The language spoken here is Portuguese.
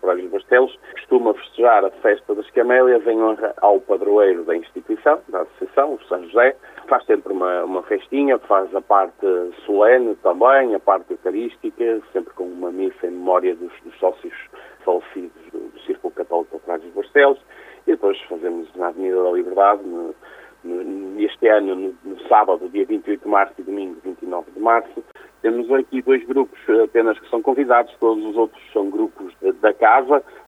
Trás dos Bastelos, costuma festejar a festa das Camélias em honra ao padroeiro da instituição, da associação, o São José. Faz sempre uma festinha, faz a parte solene também, a parte eucarística, sempre com uma missa em memória dos sócios falecidos do Círculo Católico Trás dos Bastelos. E depois fazemos na Avenida da Liberdade, este ano, no sábado, dia 28 de março e domingo, 29 de março. Temos aqui 2 grupos apenas que são convidados, todos os outros são grupos da casa.